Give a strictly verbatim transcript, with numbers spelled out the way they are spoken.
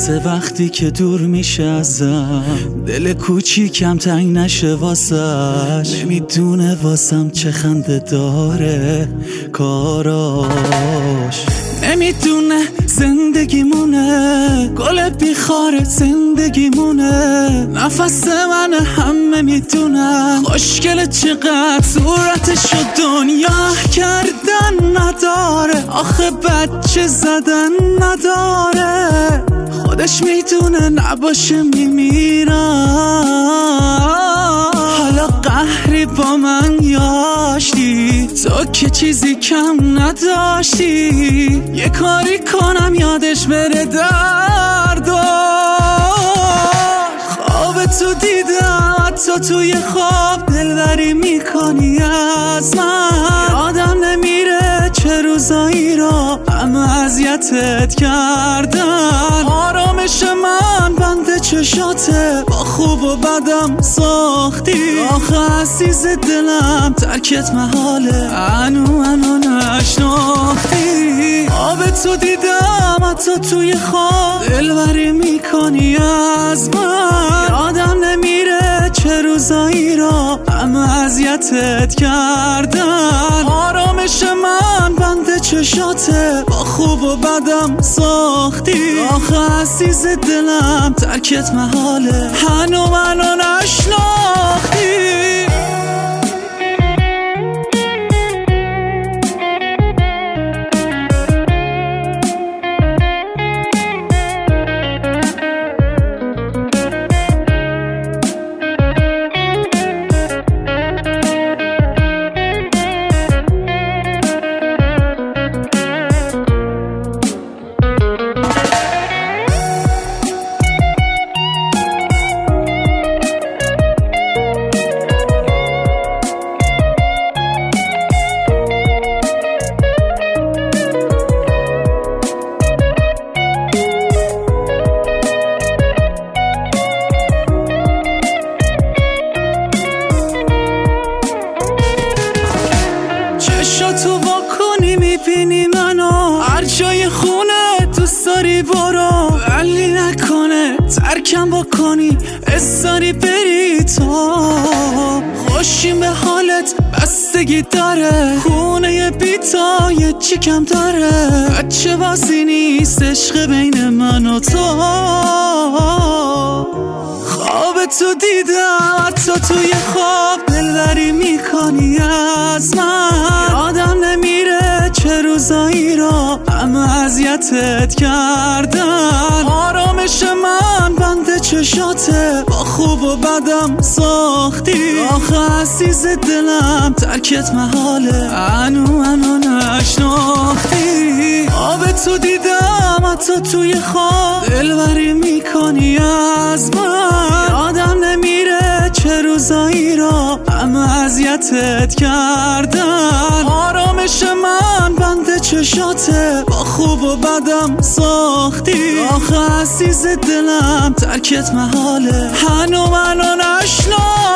واسه وقتی که دور میشه ازم، دل کوچیکم تنگ نشه واسش. نمیدونه واسم چه خنده داره کاراش، نمیدونه زندگیمونه گل بیخاره زندگیمونه. نفس من همه میدونن خوشگله چقدر صورتشو دنیا کردن نداره. آخه بچه زدن نداره، خودش میدونه نباشه میمیرم. حالا قهری با من یاشتی، تو که چیزی کم نداشتی. یه کاری کنم یادش بره دردو. خواب تو دیدم حتی توی خواب دلبری میکنی از من. یادم نمیره چه روزایی را همه اذیتت کردن. آرامش من بند چشاته، با خوب و بدم ساختی. آخه عزیز دلم ترکت محاله، انو انو نشناختی. آب تو دیدم حتی توی خواب دلبری میکنی از من. یادم نمیره چه روزایی را همه اذیتت کردن. آرامش من بند چشاته، با خوب و بدم ساختی. آخه عزیز دلم ترکت محاله، هنو منو نشناختی. تو واکنی میبینی منو هر جای خونه دوست داری برو، ولی نکنه ترکم بکنی استاری بری. تو خوشیم به حالت بستگی داره، خونه بیتا یه چی کم داره. بچه بازی نیست عشق بین من و تو. خواب تو دیدم حتی توی خواب دلبری میکنی از من. یادم نمیره چه روزایی را همه اذیتت کردن. آرامش من بند چشاته، با خوب و بدم ساختی. آخه عزیز دلم ترکت محاله، انو انو نشناختی. آب تو دیدم حتی توی خواب دلبری میکنی از من. یادم نمیره چه روزایی را همه اذیتت کردن. آرامش من بند چشاته، با خوب و بدم ساختی. آخه عزیز دلم ترکت محاله، هنو منو نشناختی.